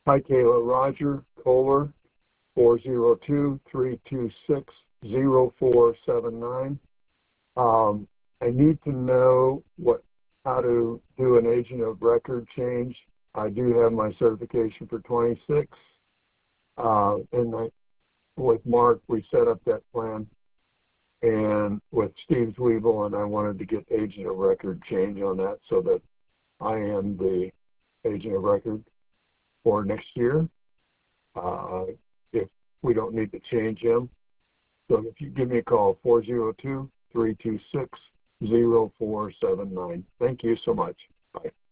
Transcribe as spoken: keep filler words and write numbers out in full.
Hi, Kayla. Roger Kohler, four zero two, three two six, zero four seven nine. Um, I need to know what how to do an agent of record change. I do have my certification for twenty-six. Uh, and I, with Mark, we set up that plan. And with Steve Weevil, and I wanted to get agent of record change on that so that I am the agent of record for next year. Uh, if we don't need to change him. So if you give me a call, four zero two, three two six, zero four seven nine. Thank you so much. Bye.